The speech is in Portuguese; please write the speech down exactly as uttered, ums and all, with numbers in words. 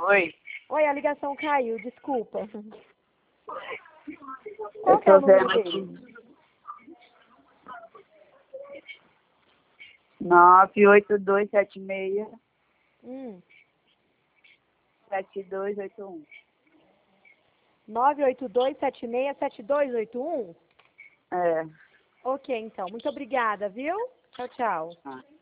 Oi. Oi, a ligação caiu, desculpa. Eu Qual que é o tô número vendo dele? aqui. nove oito dois sete seis Hum. sete dois oito um. nove oito dois sete seis sete dois oito um? É. Ok, então. Muito obrigada, viu? Tchau, tchau. Ah.